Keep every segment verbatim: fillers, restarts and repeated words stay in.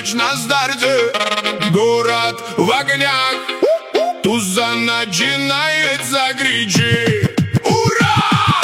ночь на старте. Город в огнях, туза начинается, кричи ура!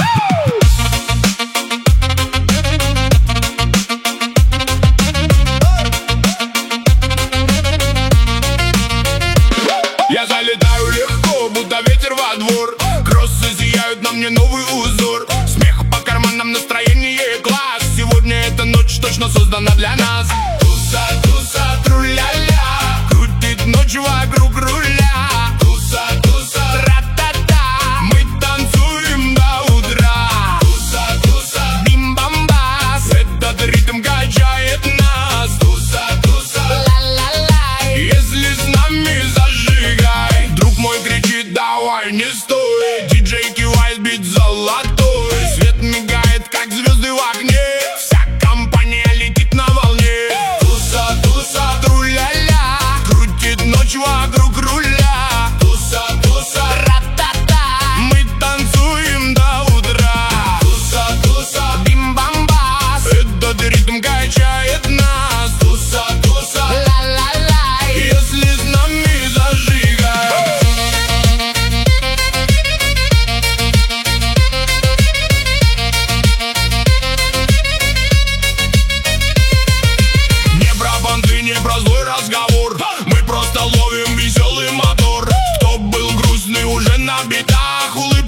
Я залетаю легко, будто ветер во двор. Кроссы сияют на мне новый узор. Смех по карманам, настроение класс. Сегодня эта ночь точно создана для нас. Туса, туса, тру-ля-ля, крутит ночь вокруг руля. Туса, туса, тра-та-та, мы танцуем до утра. Туса, туса, бим-бам-бас, этот ритм качает нас. Туса, туса, ла-ла-ла, если с нами зажигай. Друг мой кричит, давай, не стой. Диджей кивает, бит золотой. Свет мигает, как звезды в окне. Вся компания летит на волне. Туса, туса, тру-ля-ля, крутит ночь вокруг руля. Туса, туса, ра-та-та, мы танцуем до утра. Туса, туса, бим-бам-бас, этот ритм качает нас. Туса, туса, ла-ла-ла, если с нами зажигай. Не про понты, не про злой разговор, мы просто ловим веселый мотор. Кто был грустный, уже на битах улыбается.